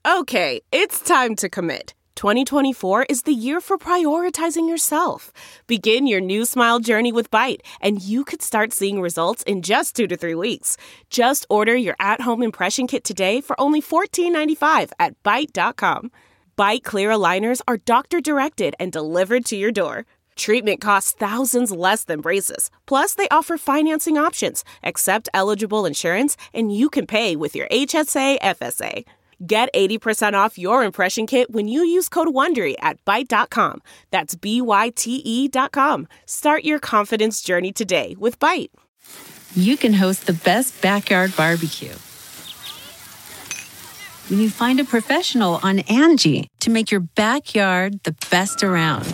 Okay, it's time to commit. 2024 is the year for prioritizing yourself. Begin your new smile journey with Byte, and you could start seeing results in just 2 to 3 weeks. Just order your at-home impression kit today for only $14.95 at Byte.com. Byte Clear aligners are doctor-directed and delivered to your door. Treatment costs thousands less than braces. Plus, they offer financing options, accept eligible insurance, and you can pay with your HSA FSA. Get 80% off your impression kit when you use code WONDERY at Byte.com. That's BYTE.com. Start your confidence journey today with Byte. You can host the best backyard barbecue when you find a professional on Angie to make your backyard the best around.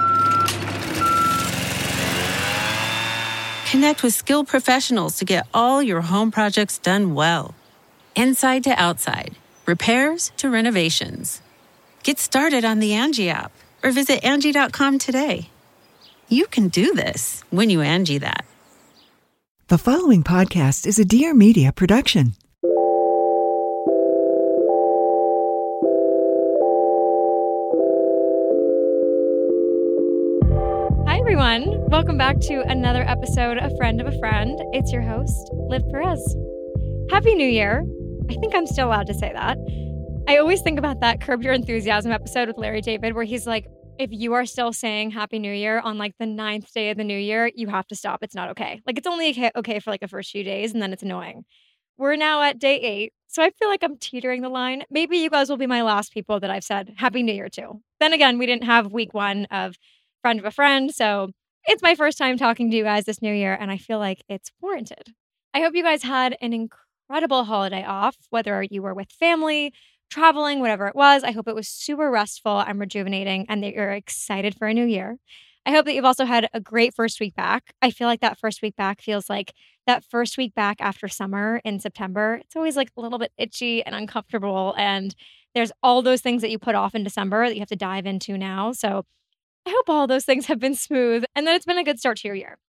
Connect with skilled professionals to get all your home projects done well. Inside to outside. Repairs to renovations. Get started on the Angie app or visit Angie.com today. You can do this when you Angie that. The following podcast is a Dear Media production. Hi, everyone. Welcome back to another episode of Friend of a Friend. It's your host, Liv Perez. Happy New Year. I think I'm still allowed to say that. I always think about that Curb Your Enthusiasm episode with Larry David where he's like, if you are still saying Happy New Year on like the 9th day of the new year, you have to stop. It's not okay. Like it's only okay for like the first few days and then it's annoying. We're now at day 8, so I feel like I'm teetering the line. Maybe you guys will be my last people that I've said Happy New Year to. Then again, we didn't have week 1 of Friend of a Friend, so it's my first time talking to you guys this new year and I feel like it's warranted. I hope you guys had an incredible holiday off, whether you were with family, traveling, whatever it was. I hope it was super restful and rejuvenating and that you're excited for a new year. I hope that you've also had a great first week back. I feel like that first week back feels like that first week back after summer in September. It's always like a little bit itchy and uncomfortable. And there's all those things that you put off in December that you have to dive into now. So I hope all those things have been smooth and that it's been a good start to your year.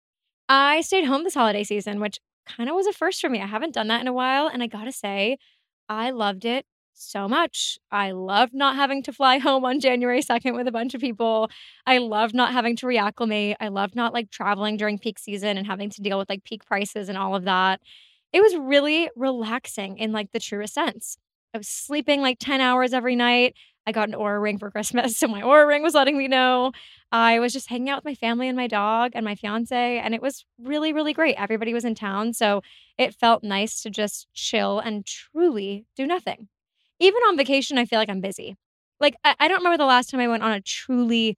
I stayed home this holiday season, which kind of was a first for me. I haven't done that in a while. And I gotta say, I loved it so much. I loved not having to fly home on January 2nd with a bunch of people. I loved not having to reacclimate. I loved not like traveling during peak season and having to deal with like peak prices and all of that. It was really relaxing in like the truest sense. I was sleeping like 10 hours every night. I got an Oura Ring for Christmas, so my Oura Ring was letting me know. I was just hanging out with my family and my dog and my fiance, and it was really, really great. Everybody was in town, so it felt nice to just chill and truly do nothing. Even on vacation, I feel like I'm busy. Like, I don't remember the last time I went on a truly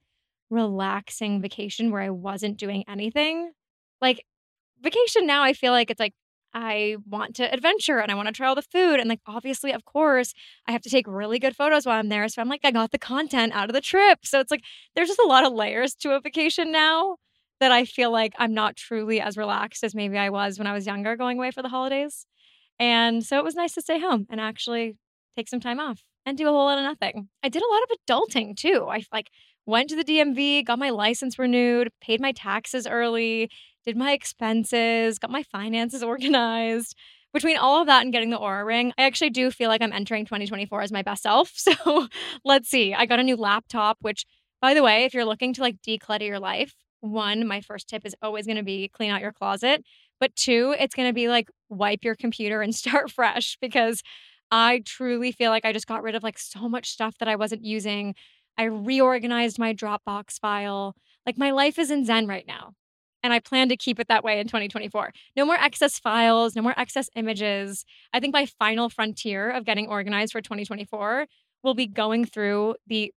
relaxing vacation where I wasn't doing anything. Like, vacation now, I feel like it's like, I want to adventure and I want to try all the food. And like, obviously, of course, I have to take really good photos while I'm there. So I'm like, I got the content out of the trip. So it's like, there's just a lot of layers to a vacation now that I feel like I'm not truly as relaxed as maybe I was when I was younger going away for the holidays. And so it was nice to stay home and actually take some time off and do a whole lot of nothing. I did a lot of adulting too. I like went to the DMV, got my license renewed, paid my taxes early, did my expenses, got my finances organized. Between all of that and getting the Oura Ring, I actually do feel like I'm entering 2024 as my best self. So let's see. I got a new laptop, which, by the way, if you're looking to like declutter your life, 1, my first tip is always going to be clean out your closet. But 2, it's going to be like wipe your computer and start fresh because I truly feel like I just got rid of like so much stuff that I wasn't using. I reorganized my Dropbox file. Like my life is in Zen right now. And I plan to keep it that way in 2024. No more excess files, no more excess images. I think my final frontier of getting organized for 2024 will be going through the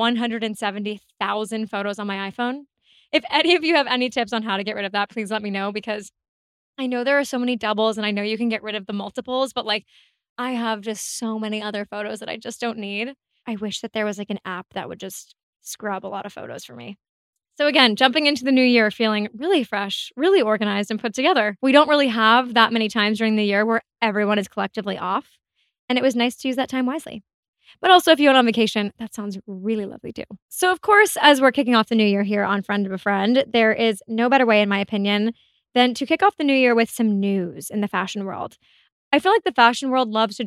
170,000 photos on my iPhone. If any of you have any tips on how to get rid of that, please let me know because I know there are so many doubles and I know you can get rid of the multiples, but like I have just so many other photos that I just don't need. I wish that there was like an app that would just scrub a lot of photos for me. So again, jumping into the new year feeling really fresh, really organized and put together. We don't really have that many times during the year where everyone is collectively off. And it was nice to use that time wisely. But also if you went on vacation, that sounds really lovely too. So of course, as we're kicking off the new year here on Friend of a Friend, there is no better way, in my opinion, than to kick off the new year with some news in the fashion world. I feel like the fashion world loves to drop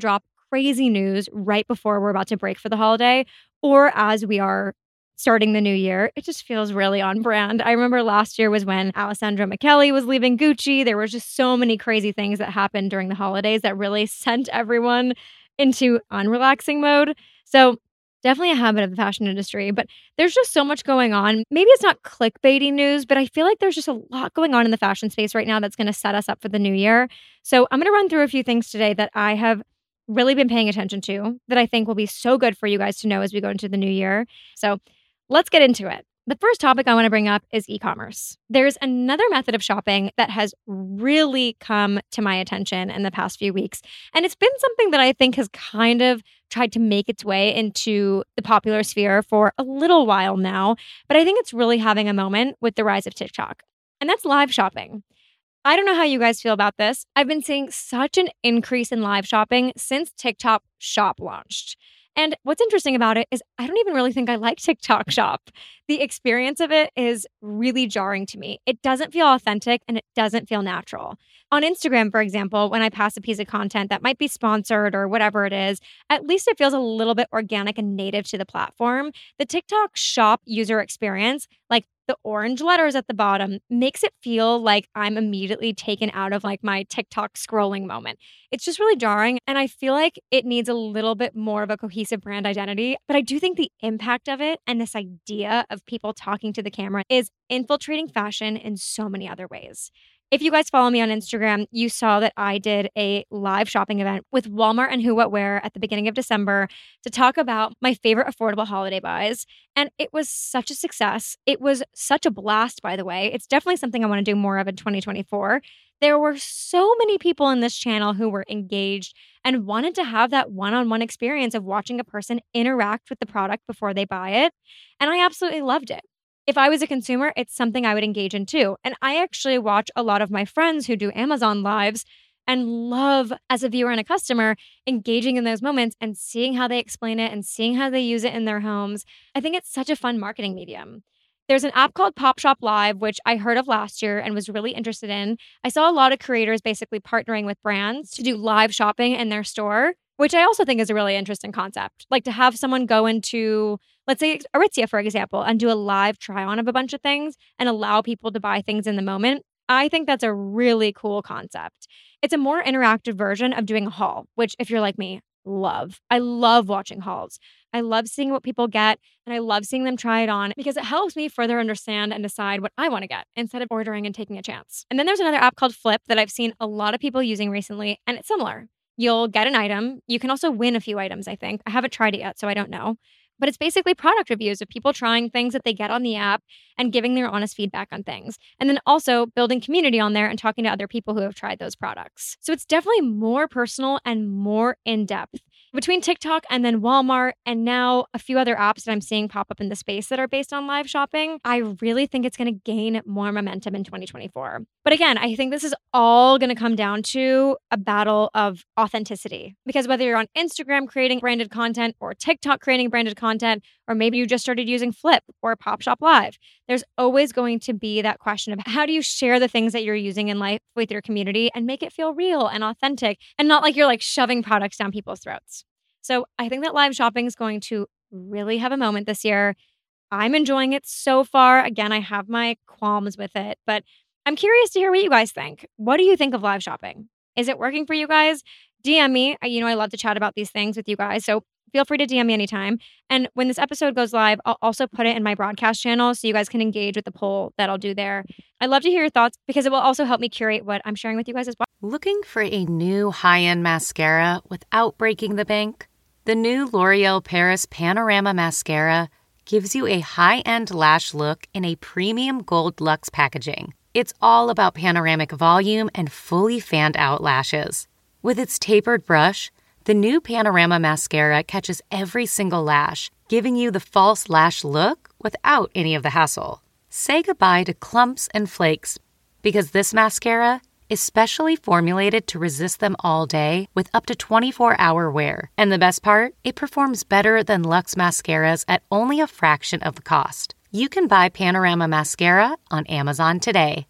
crazy news right before we're about to break for the holiday or as we are starting the new year. It just feels really on brand. I remember last year was when Alessandro Michele was leaving Gucci. There were just so many crazy things that happened during the holidays that really sent everyone into unrelaxing mode. So definitely a habit of the fashion industry, but there's just so much going on. Maybe it's not clickbaity news, but I feel like there's just a lot going on in the fashion space right now that's going to set us up for the new year. So I'm going to run through a few things today that I have really been paying attention to that I think will be so good for you guys to know as we go into the new year. So let's get into it. The first topic I want to bring up is e-commerce. There's another method of shopping that has really come to my attention in the past few weeks. And it's been something that I think has kind of tried to make its way into the popular sphere for a little while now. But I think it's really having a moment with the rise of TikTok. And that's live shopping. I don't know how you guys feel about this. I've been seeing such an increase in live shopping since TikTok Shop launched. And what's interesting about it is I don't even really think I like TikTok Shop. The experience of it is really jarring to me. It doesn't feel authentic and it doesn't feel natural. On Instagram, for example, when I pass a piece of content that might be sponsored or whatever it is, at least it feels a little bit organic and native to the platform. The TikTok Shop user experience, like the orange letters at the bottom, makes it feel like I'm immediately taken out of like my TikTok scrolling moment. It's just really jarring. And I feel like it needs a little bit more of a cohesive brand identity. But I do think the impact of it and this idea of people talking to the camera is infiltrating fashion in so many other ways. If you guys follow me on Instagram, you saw that I did a live shopping event with Walmart and Who What Wear at the beginning of December to talk about my favorite affordable holiday buys. And it was such a success. It was such a blast, by the way. It's definitely something I want to do more of in 2024. There were so many people in this channel who were engaged and wanted to have that one-on-one experience of watching a person interact with the product before they buy it. And I absolutely loved it. If I was a consumer, it's something I would engage in too. And I actually watch a lot of my friends who do Amazon lives and love, as a viewer and a customer, engaging in those moments and seeing how they explain it and seeing how they use it in their homes. I think it's such a fun marketing medium. There's an app called Pop Shop Live, which I heard of last year and was really interested in. I saw a lot of creators basically partnering with brands to do live shopping in their store, which I also think is a really interesting concept. Like to have someone go into, let's say Aritzia, for example, and do a live try on of a bunch of things and allow people to buy things in the moment. I think that's a really cool concept. It's a more interactive version of doing a haul, which if you're like me, love. I love watching hauls. I love seeing what people get and I love seeing them try it on because it helps me further understand and decide what I want to get instead of ordering and taking a chance. And then there's another app called Flip that I've seen a lot of people using recently, and it's similar. You'll get an item. You can also win a few items, I think. I haven't tried it yet, so I don't know. But it's basically product reviews of people trying things that they get on the app and giving their honest feedback on things. And then also building community on there and talking to other people who have tried those products. So it's definitely more personal and more in-depth. Between TikTok and then Walmart and now a few other apps that I'm seeing pop up in the space that are based on live shopping, I really think it's going to gain more momentum in 2024. But again, I think this is all going to come down to a battle of authenticity. Because whether you're on Instagram creating branded content or TikTok creating branded content, or maybe you just started using Flip or Pop Shop Live, there's always going to be that question of how do you share the things that you're using in life with your community and make it feel real and authentic and not like you're like shoving products down people's throats. So I think that live shopping is going to really have a moment this year. I'm enjoying it so far. Again, I have my qualms with it, but I'm curious to hear what you guys think. What do you think of live shopping? Is it working for you guys? DM me. I love to chat about these things with you guys. So feel free to DM me anytime. And when this episode goes live, I'll also put it in my broadcast channel so you guys can engage with the poll that I'll do there. I'd love to hear your thoughts because it will also help me curate what I'm sharing with you guys as well. Looking for a new high-end mascara without breaking the bank? The new L'Oreal Paris Panorama Mascara gives you a high-end lash look in a premium gold luxe packaging. It's all about panoramic volume and fully fanned-out lashes. With its tapered brush, the new Panorama Mascara catches every single lash, giving you the false lash look without any of the hassle. Say goodbye to clumps and flakes, because this mascara is specially formulated to resist them all day with up to 24-hour wear. And the best part? It performs better than Luxe mascaras at only a fraction of the cost. You can buy Panorama Mascara on Amazon today.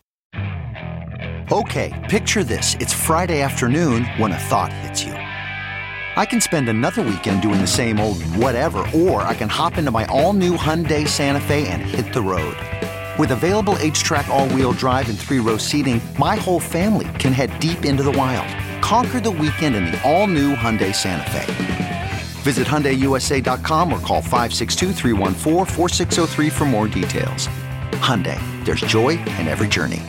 Okay, picture this. It's Friday afternoon when a thought hits you. I can spend another weekend doing the same old whatever, or I can hop into my all-new Hyundai Santa Fe and hit the road. With available H-Track all-wheel drive and 3-row seating, my whole family can head deep into the wild. Conquer the weekend in the all-new Hyundai Santa Fe. Visit HyundaiUSA.com or call 562-314-4603 for more details. Hyundai, there's joy in every journey.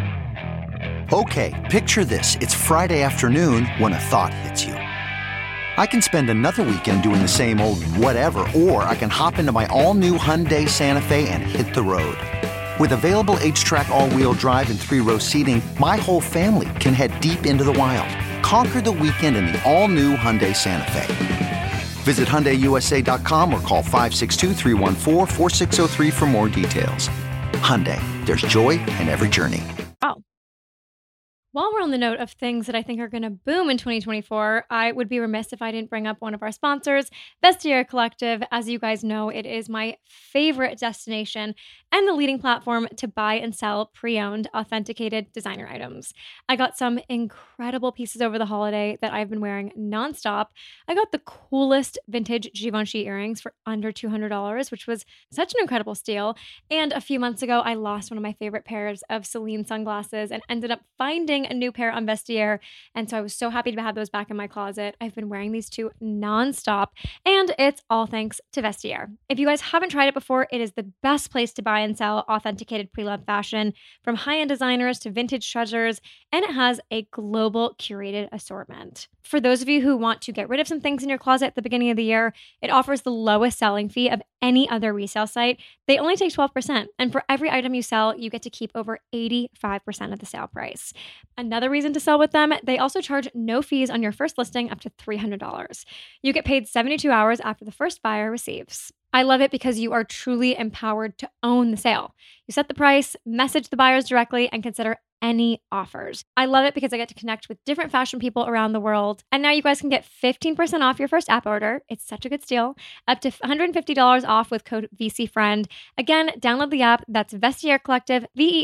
Okay, picture this. It's Friday afternoon when a thought hits you. I can spend another weekend doing the same old whatever, or I can hop into my all-new Hyundai Santa Fe and hit the road. With available H-Track all-wheel drive and 3-row seating, my whole family can head deep into the wild. Conquer the weekend in the all-new Hyundai Santa Fe. Visit HyundaiUSA.com or call 562-314-4603 for more details. Hyundai, there's joy in every journey. Wow. While we're on the note of things that I think are going to boom in 2024, I would be remiss if I didn't bring up one of our sponsors, Vestiaire Collective. As you guys know, it is my favorite destination and the leading platform to buy and sell pre-owned, authenticated designer items. I got some incredible pieces over the holiday that I've been wearing nonstop. I got the coolest vintage Givenchy earrings for under $200, which was such an incredible steal. And a few months ago, I lost one of my favorite pairs of Celine sunglasses and ended up finding a new pair on Vestiaire. And so I was so happy to have those back in my closet. I've been wearing these two nonstop, and it's all thanks to Vestiaire. If you guys haven't tried it before, it is the best place to buy and sell authenticated pre-loved fashion, from high-end designers to vintage treasures, and it has a global curated assortment. For those of you who want to get rid of some things in your closet at the beginning of the year, it offers the lowest selling fee of any other resale site. They only take 12%, and for every item you sell, you get to keep over 85% of the sale price. Another reason to sell with them, they also charge no fees on your first listing up to $300. You get paid 72 hours after the first buyer receives. I love it because you are truly empowered to own the sale. You set the price, message the buyers directly, and consider any offers. I love it because I get to connect with different fashion people around the world. And now you guys can get 15% off your first app order. It's such a good steal. Up to $150 off with code VCFriend. Again, download the app. That's Vestiaire Collective,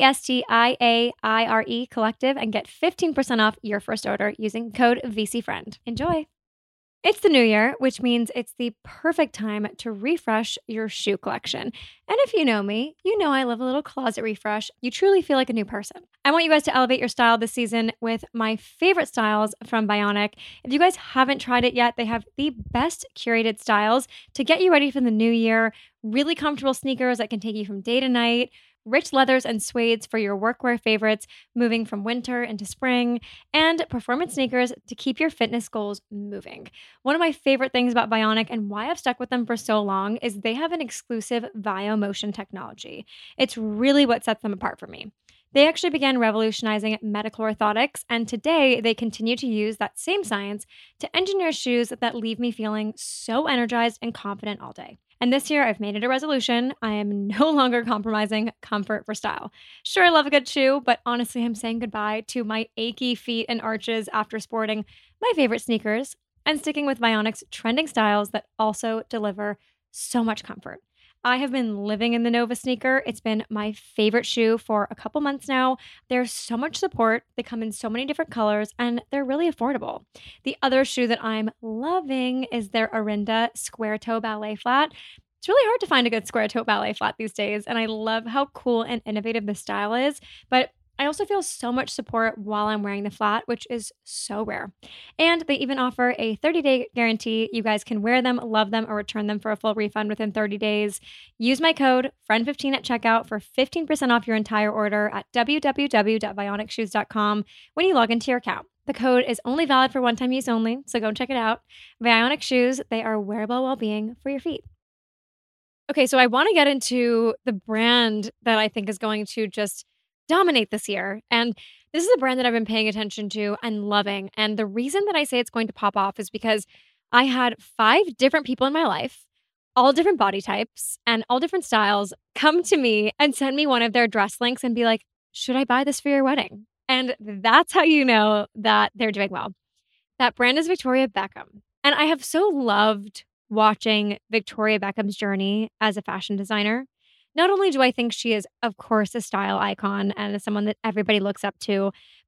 VESTIAIRE Collective, and get 15% off your first order using code VCFriend. Enjoy. It's the new year, which means it's the perfect time to refresh your shoe collection. And if you know me, you know I love a little closet refresh. You truly feel like a new person. I want you guys to elevate your style this season with my favorite styles from Vionic. If you guys haven't tried it yet, they have the best curated styles to get you ready for the new year. Really comfortable sneakers that can take you from day to night. Rich leathers and suedes for your workwear favorites, moving from winter into spring, and performance sneakers to keep your fitness goals moving. One of my favorite things about Vionic and why I've stuck with them for so long is they have an exclusive VioMotion technology. It's really what sets them apart for me. They actually began revolutionizing medical orthotics, and today they continue to use that same science to engineer shoes that leave me feeling so energized and confident all day. And this year, I've made it a resolution. I am no longer compromising comfort for style. Sure, I love a good shoe, but honestly, I'm saying goodbye to my achy feet and arches after sporting my favorite sneakers and sticking with Vionic's trending styles that also deliver so much comfort. I have been living in the Nova sneaker. It's been my favorite shoe for a couple months now. There's so much support. They come in so many different colors, and they're really affordable. The other shoe that I'm loving is their Orinda square toe ballet flat. It's really hard to find a good square toe ballet flat these days, and I love how cool and innovative the style is, but I also feel so much support while I'm wearing the flat, which is so rare. And they even offer a 30-day guarantee. You guys can wear them, love them, or return them for a full refund within 30 days. Use my code FRIEND15 at checkout for 15% off your entire order at www.vionicshoes.com when you log into your account. The code is only valid for one-time use only, so go and check it out. Vionic Shoes, they are wearable well-being for your feet. Okay, so I want to get into the brand that I think is going to just dominate this year. And this is a brand that I've been paying attention to and loving. And the reason that I say it's going to pop off is because I had 5 different people in my life, all different body types and all different styles, come to me and send me one of their dress links and be like, should I buy this for your wedding? And that's how you know that they're doing well. That brand is Victoria Beckham. And I have so loved watching Victoria Beckham's journey as a fashion designer. Not only do I think she is, of course, a style icon and someone that everybody looks up to, but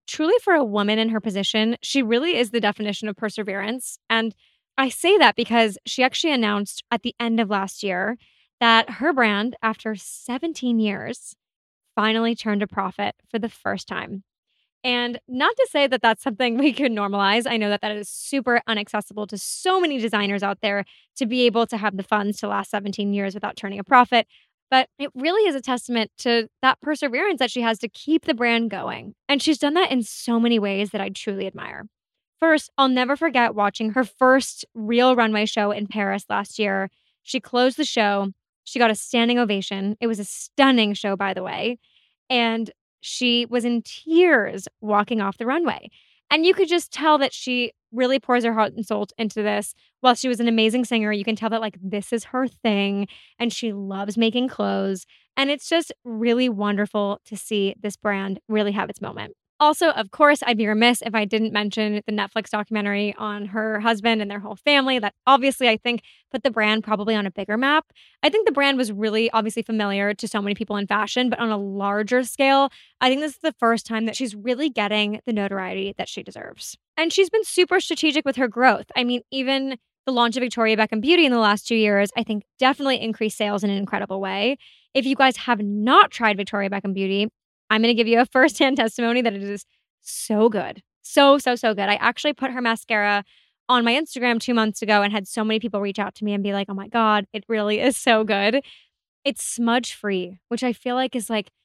truly for a woman in her position, she really is the definition of perseverance. And I say that because she actually announced at the end of last year that her brand, after 17 years, finally turned a profit for the first time. And not to say that that's something we could normalize. I know that that is super inaccessible to so many designers out there to be able to have the funds to last 17 years without turning a profit. But it really is a testament to that perseverance that she has to keep the brand going. And she's done that in so many ways that I truly admire. First, I'll never forget watching her first real runway show in Paris last year. She closed the show. She got a standing ovation. It was a stunning show, by the way. And she was in tears walking off the runway. And you could just tell that she really pours her heart and soul into this. While she was an amazing singer, you can tell that like this is her thing and she loves making clothes. And it's just really wonderful to see this brand really have its moment. Also, of course, I'd be remiss if I didn't mention the Netflix documentary on her husband and their whole family that obviously I think put the brand probably on a bigger map. I think the brand was really obviously familiar to so many people in fashion, but on a larger scale, I think this is the first time that she's really getting the notoriety that she deserves. And she's been super strategic with her growth. I mean, even the launch of Victoria Beckham Beauty in the last 2 years, I think definitely increased sales in an incredible way. If you guys have not tried Victoria Beckham Beauty, I'm going to give you a firsthand testimony that it is so good. So good. I actually put her mascara on my Instagram 2 months ago and had so many people reach out to me and be like, oh my God, it really is so good. It's smudge free, which I feel like is like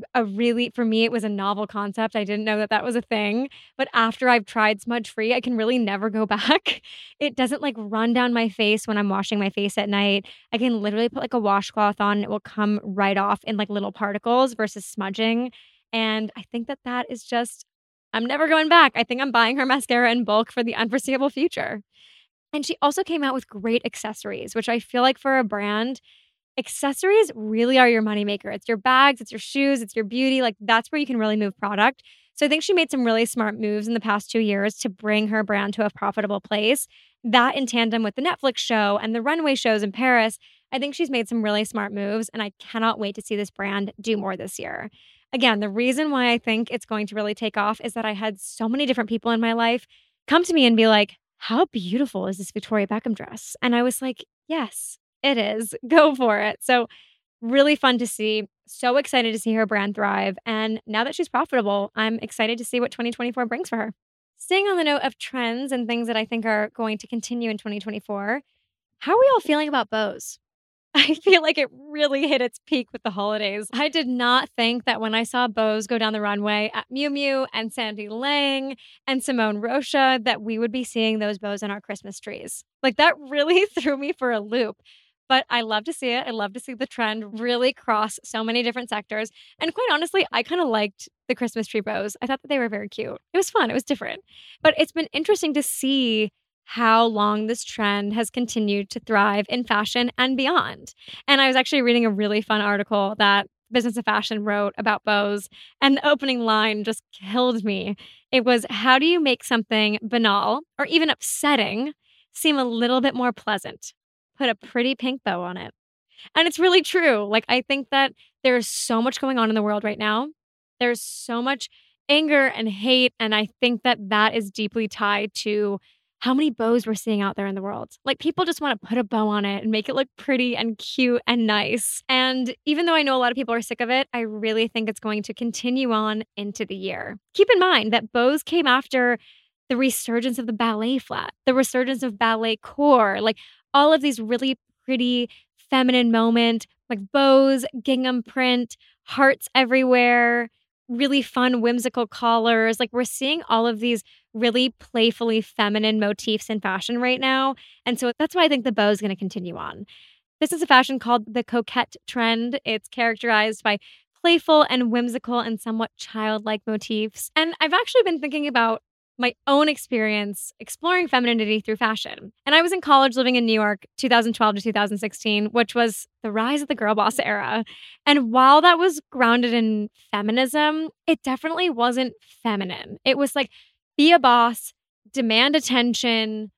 for me, it was a novel concept. I didn't know that that was a thing. But after I've tried smudge free, I can really never go back. It doesn't like run down my face when I'm washing my face at night. I can literally put like a washcloth on and it will come right off in like little particles versus smudging. And I think that that is just, I'm never going back. I think I'm buying her mascara in bulk for the unforeseeable future. And she also came out with great accessories, which I feel like for a brand, accessories really are your moneymaker. It's your bags, it's your shoes, it's your beauty. Like that's where you can really move product. So I think she made some really smart moves in the past 2 years to bring her brand to a profitable place. That in tandem with the Netflix show and the runway shows in Paris, I think she's made some really smart moves and I cannot wait to see this brand do more this year. Again, the reason why I think it's going to really take off is that I had so many different people in my life come to me and be like, how beautiful is this Victoria Beckham dress? And I was like, yes. It is. Go for it. So really fun to see. So excited to see her brand thrive. And now that she's profitable, I'm excited to see what 2024 brings for her. Staying on the note of trends and things that I think are going to continue in 2024, how are we all feeling about bows? I feel like it really hit its peak with the holidays. I did not think that when I saw bows go down the runway at Miu Miu and Sandy Lang and Simone Rocha that we would be seeing those bows on our Christmas trees. Like that really threw me for a loop. But I love to see it. I love to see the trend really cross so many different sectors. And quite honestly, I kind of liked the Christmas tree bows. I thought that they were very cute. It was fun. It was different. But it's been interesting to see how long this trend has continued to thrive in fashion and beyond. And I was actually reading a really fun article that Business of Fashion wrote about bows. And the opening line just killed me. It was, how do you make something banal or even upsetting seem a little bit more pleasant? Put a pretty pink bow on it. And it's really true. Like, I think that there's so much going on in the world right now. There's so much anger and hate. And I think that that is deeply tied to how many bows we're seeing out there in the world. Like, people just want to put a bow on it and make it look pretty and cute and nice. And even though I know a lot of people are sick of it, I really think it's going to continue on into the year. Keep in mind that bows came after the resurgence of the ballet flat, the resurgence of ballet core, like all of these really pretty feminine moments, like bows, gingham print, hearts everywhere, really fun, whimsical collars. Like we're seeing all of these really playfully feminine motifs in fashion right now. And so that's why I think the bow is going to continue on. This is a fashion called the coquette trend. It's characterized by playful and whimsical and somewhat childlike motifs. And I've actually been thinking about my own experience exploring femininity through fashion. And I was in college living in New York, 2012 to 2016, which was the rise of the girl boss era. And while that was grounded in feminism, it definitely wasn't feminine. It was like, be a boss, demand attention,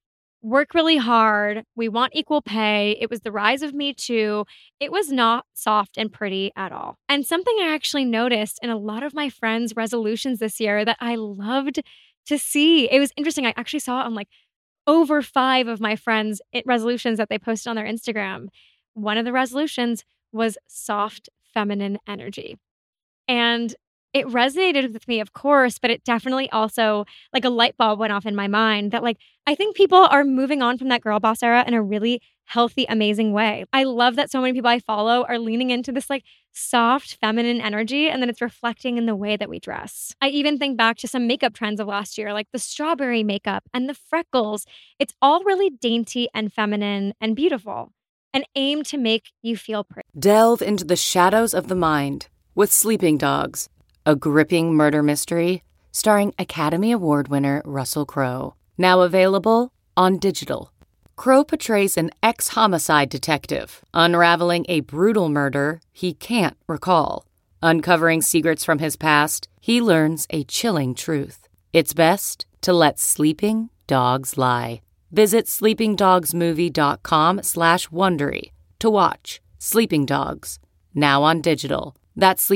work really hard. We want equal pay. It was the rise of Me Too. It was not soft and pretty at all. And something I actually noticed in a lot of my friends' resolutions this year that I loved to see. It was interesting. I actually saw it on like over 5 of my friends' resolutions that they posted on their Instagram. One of the resolutions was soft feminine energy. And it resonated with me, of course, but it definitely also, like, a light bulb went off in my mind that, like, I think people are moving on from that girl boss era in a really healthy, amazing way. I love that so many people I follow are leaning into this, like, soft feminine energy, and then it's reflecting in the way that we dress. I even think back to some makeup trends of last year, like the strawberry makeup and the freckles. It's all really dainty and feminine and beautiful, and aim to make you feel pretty. Delve into the shadows of the mind with Sleeping Dogs, a gripping murder mystery starring Academy Award winner Russell Crowe. Now available on digital. Crowe portrays an ex-homicide detective unraveling a brutal murder he can't recall. Uncovering secrets from his past, he learns a chilling truth. It's best to let sleeping dogs lie. Visit sleepingdogsmovie.com/Wondery to watch Sleeping Dogs, now on digital. That's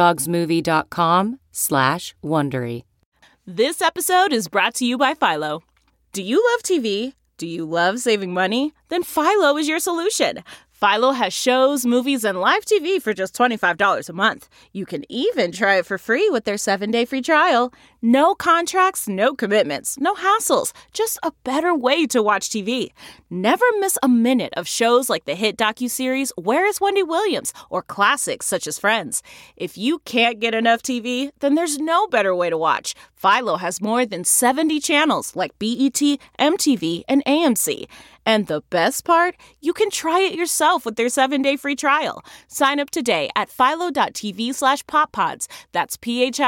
sleepingdogsmovie.com/Wondery. This episode is brought to you by Philo. Do you love TV? Do you love saving money? Then Philo is your solution. Philo has shows, movies, and live TV for just $25 a month. You can even try it for free with their 7-day free trial. No contracts, no commitments, no hassles. Just a better way to watch TV. Never miss a minute of shows like the hit docuseries Where is Wendy Williams? Or classics such as Friends. If you can't get enough TV, then there's no better way to watch. Philo has more than 70 channels like BET, MTV, and AMC. And the best part? You can try it yourself with their 7-day free trial. Sign up today at philo.tv/poppods. That's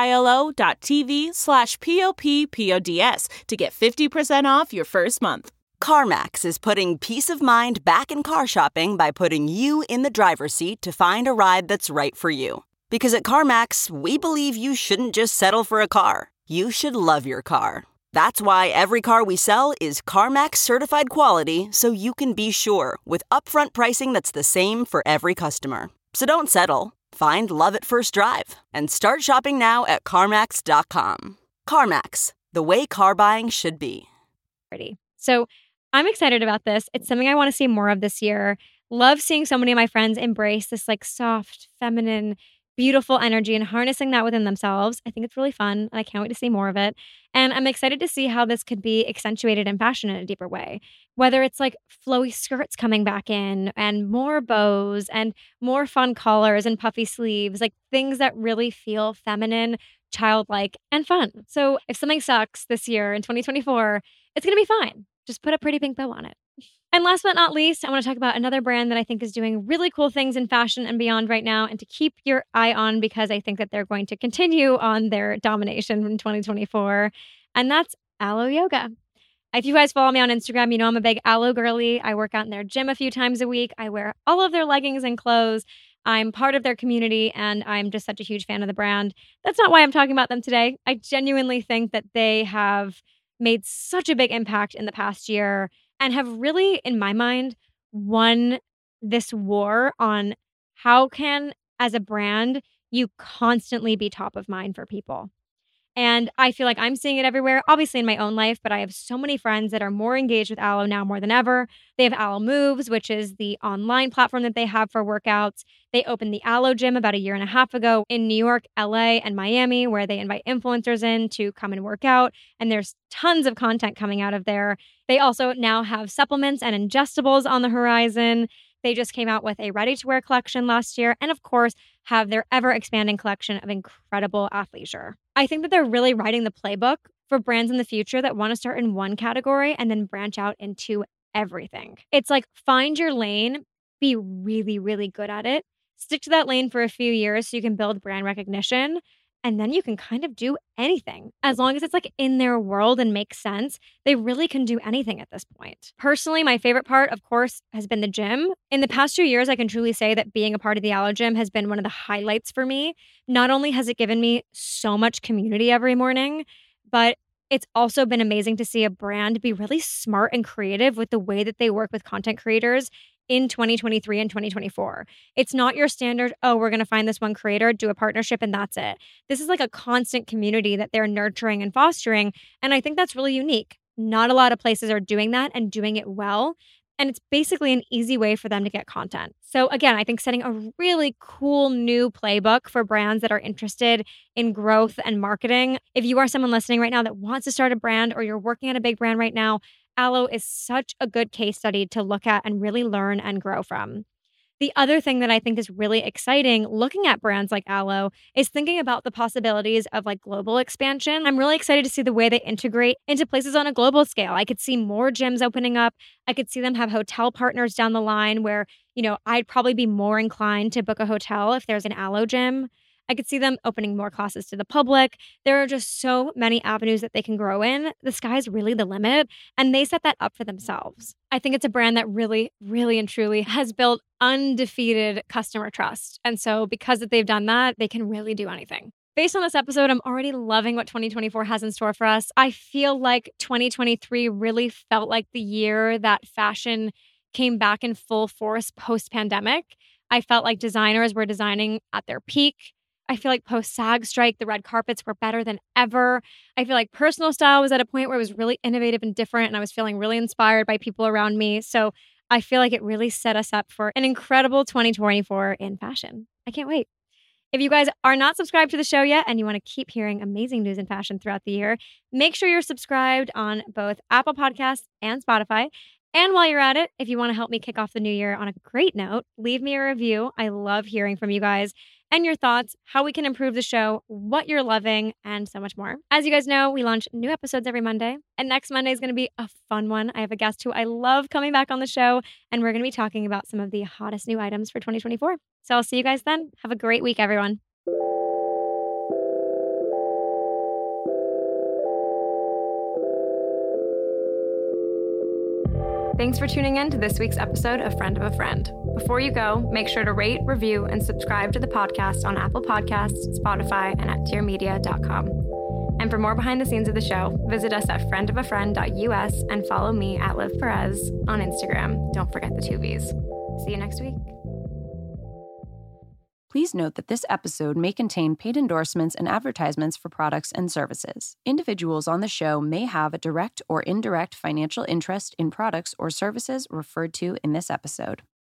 philo.tv/POPPODS to get 50% off your first month. CarMax is putting peace of mind back in car shopping by putting you in the driver's seat to find a ride that's right for you. Because at CarMax, we believe you shouldn't just settle for a car. You should love your car. That's why every car we sell is CarMax certified quality, so you can be sure with upfront pricing that's the same for every customer. So don't settle. Find love at first drive and start shopping now at CarMax.com. CarMax, the way car buying should be. So I'm excited about this. It's something I want to see more of this year. Love seeing so many of my friends embrace this like soft, feminine, beautiful energy and harnessing that within themselves. I think it's really fun, and I can't wait to see more of it. And I'm excited to see how this could be accentuated in fashion in a deeper way. Whether it's like flowy skirts coming back in and more bows and more fun collars and puffy sleeves, like things that really feel feminine, childlike, and fun. So if something sucks this year in 2024, it's going to be fine. Just put a pretty pink bow on it. And last but not least, I want to talk about another brand that I think is doing really cool things in fashion and beyond right now, and to keep your eye on because I think that they're going to continue on their domination in 2024, and that's Alo Yoga. If you guys follow me on Instagram, you know I'm a big Alo girly. I work out in their gym a few times a week. I wear all of their leggings and clothes. I'm part of their community, and I'm just such a huge fan of the brand. That's not why I'm talking about them today. I genuinely think that they have made such a big impact in the past year and have really, in my mind, won this war on how can, as a brand, you constantly be top of mind for people. And I feel like I'm seeing it everywhere, obviously in my own life, but I have so many friends that are more engaged with Alo now more than ever. They have Alo Moves, which is the online platform that they have for workouts. They opened the Alo Gym about 1.5 years ago in New York, LA, and Miami, where they invite influencers in to come and work out. And there's tons of content coming out of there. They also now have supplements and ingestibles on the horizon. They just came out with a ready-to-wear collection last year, and of course, have their ever-expanding collection of incredible athleisure. I think that they're really writing the playbook for brands in the future that want to start in one category and then branch out into everything. It's like find your lane, be really, really good at it, stick to that lane for a few years so you can build brand recognition, and then you can kind of do anything. As long as it's like in their world and makes sense, they really can do anything at this point. Personally, my favorite part, of course, has been the gym. In the past 2 years, I can truly say that being a part of the Alo Gym has been one of the highlights for me. Not only has it given me so much community every morning, but It's also been amazing to see a brand be really smart and creative with the way that they work with content creators in 2023 and 2024. It's not your standard, oh, we're going to find this one creator, do a partnership, and that's it. This is like a constant community that they're nurturing and fostering. And I think that's really unique. Not a lot of places are doing that and doing it well. And it's basically an easy way for them to get content. So again, I think setting a really cool new playbook for brands that are interested in growth and marketing. If you are someone listening right now that wants to start a brand or you're working at a big brand right now, Alo is such a good case study to look at and really learn and grow from. The other thing that I think is really exciting looking at brands like Alo is thinking about the possibilities of like global expansion. I'm really excited to see the way they integrate into places on a global scale. I could see more gyms opening up. I could see them have hotel partners down the line where, I'd probably be more inclined to book a hotel if there's an Alo gym. I could see them opening more classes to the public. There are just so many avenues that they can grow in. The sky's really the limit, and they set that up for themselves. I think it's a brand that really, really and truly has built undefeated customer trust. And so because they've done that, they can really do anything. Based on this episode, I'm already loving what 2024 has in store for us. I feel like 2023 really felt like the year that fashion came back in full force post-pandemic. I felt like designers were designing at their peak. I feel like post-SAG strike, the red carpets were better than ever. I feel like personal style was at a point where it was really innovative and different, and I was feeling really inspired by people around me. So I feel like it really set us up for an incredible 2024 in fashion. I can't wait. If you guys are not subscribed to the show yet and you want to keep hearing amazing news in fashion throughout the year, make sure you're subscribed on both Apple Podcasts and Spotify. And while you're at it, if you want to help me kick off the new year on a great note, leave me a review. I love hearing from you guys and your thoughts, how we can improve the show, what you're loving, and so much more. As you guys know, we launch new episodes every Monday, and next Monday is going to be a fun one. I have a guest who I love coming back on the show, and we're going to be talking about some of the hottest new items for 2024. So I'll see you guys then. Have a great week, everyone. Thanks for tuning in to this week's episode of Friend of a Friend. Before you go, make sure to rate, review, and subscribe to the podcast on Apple Podcasts, Spotify, and at dearmedia.com. And for more behind the scenes of the show, visit us at friendofafriend.us and follow me at Liv Perez on Instagram. Don't forget the 2 V's. See you next week. Please note that this episode may contain paid endorsements and advertisements for products and services. Individuals on the show may have a direct or indirect financial interest in products or services referred to in this episode.